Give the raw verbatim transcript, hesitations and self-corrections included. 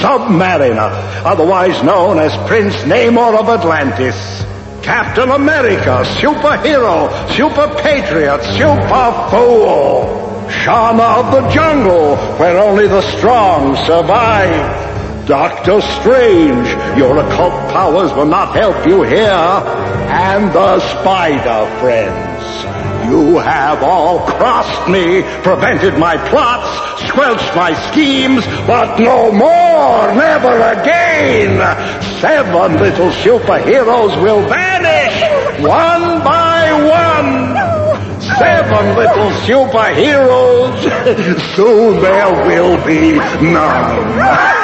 Submariner, otherwise known as Prince Namor of Atlantis. Captain America, superhero, super patriot, super fool. Shauna of the jungle, where only the strong survive. Doctor Strange, your occult powers will not help you here. And the Spider Friends. You have all crossed me, prevented my plots, squelched my schemes, but no more, never again. Seven little superheroes will vanish, one by one. Seven little superheroes, soon there will be none.